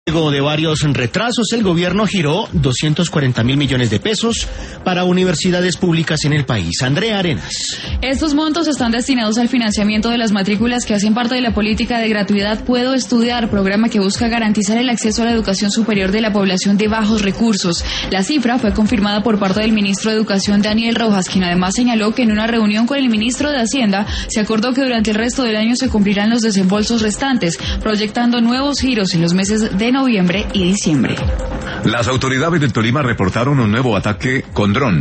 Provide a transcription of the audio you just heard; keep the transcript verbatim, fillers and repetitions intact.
Luego de varios retrasos, el gobierno giró doscientos cuarenta mil millones de pesos para universidades públicas en el país. Andrea Arenas. Estos montos están destinados al financiamiento de las matrículas que hacen parte de la política de gratuidad Puedo Estudiar, programa que busca garantizar el acceso a la educación superior de la población de bajos recursos. La cifra fue confirmada por parte del ministro de Educación, Daniel Rojas, quien además señaló que en una reunión con el ministro de Hacienda se acordó que durante el resto del año se cumplirán los desembolsos restantes, proyectando nuevos giros en los meses de noviembre y diciembre. Las autoridades del Tolima reportaron un nuevo ataque con dron.